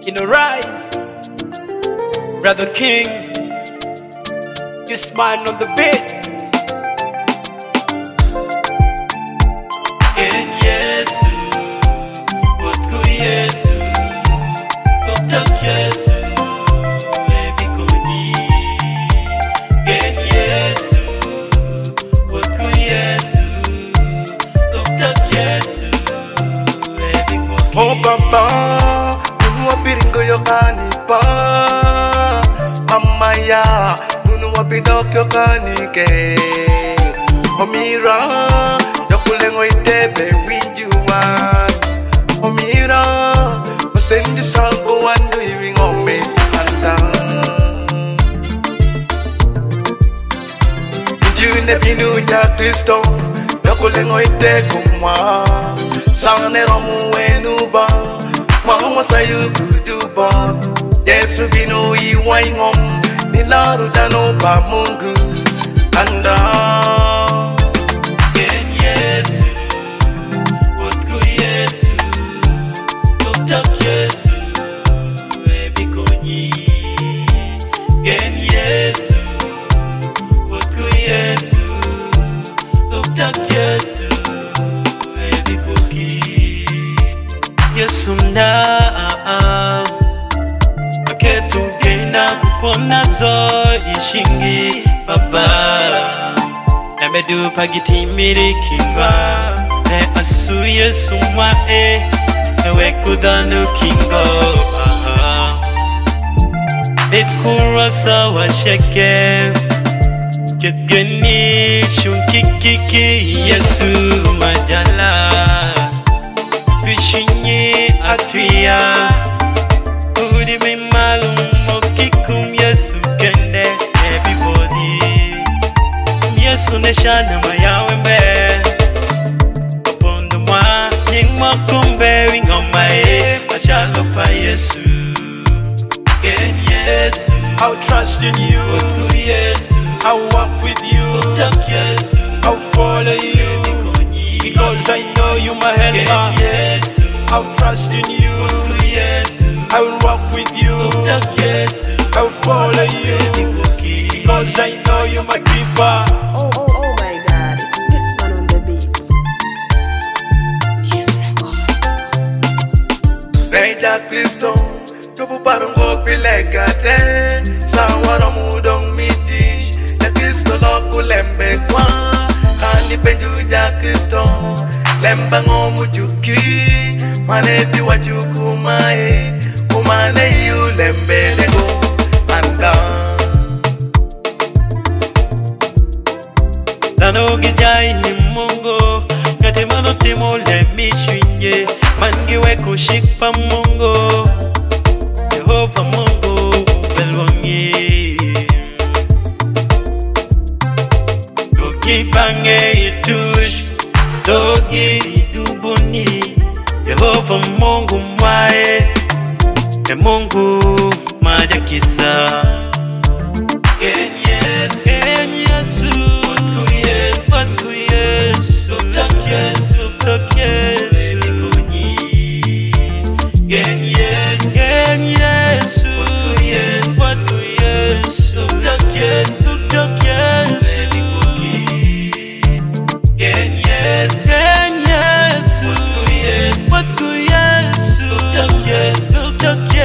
Rise, Brother King, this man on the beat. En Yesu, Botku Yesu, Boktak Yesu, Ebikoni. En Yesu, Botku Yesu, Boktak Yesu, Ebikoni. Oh Papa, Nunu wabiringo yokani pa Mama ya, Nunu wabidok yokani ke Omira, Yokulengo itebe winjuan Omira, Masendi salgo wandu iwing ome anda Njune binu ja Kristo Yokulengo ite kumwa Sane romu wenuba Mama sayu kuduba Yesu binu iwaingom Nilaru dano ba mungu Anda En Yesu, Botku Yesu, Boktak Yesu, Ebikoni. En Yesu, Botku Yesu, Boktak Yesu, Ebikoki. Yesu na paketu gena kupona zo ishingi baba Namedu pagiti mirikindwa Ne asu Yesu mwa Ewe kudhanu kingo Bitkurasa wa sheke Ketgeni shunkikiki Yesu majala Fishinyi atuya Udi mimalum mokikum Yesu kende everybody Yesu neshana mayawembe Opondo mwa nying makumbe wingomae Achalopa Yesu Ken Yesu I'll trust in you, Botku Yesu I'll walk with you, Boktak Yesu I'll follow you, because I know you my helper. Yesu I'll trust in you, Botku Yesu I will walk with you, Boktak Yesu I'll follow you, because I know you my keeper. Oh my God, it's this man on the beat. Reja Kristo Tupu parungo pilegate Sawara mudong mitish Na Kristo loku lembe kwa Kani penjuja Kristo Lemba ngomu juki Manevi wajuku mae Kumane yu lembe nego Anda Tano gijai ni mungu Kati mano timo le mishwinye Mangiwe kushikpa mungu Yehova mungu belwangi Dogi bange itush Dogi idubuni Yehova mungu mwae E mungu majakisa En Yesu Botku Yesu Botku Yesu Boktak Yesu Boktak Yesu Ebikoni. En Yesu Botku Yesu Botku Yesu Boktak Yesu Boktak Yesu Ebikoki. En Yesu Botku Yesu Botku Yesu Boktak Yesu Boktak Yesu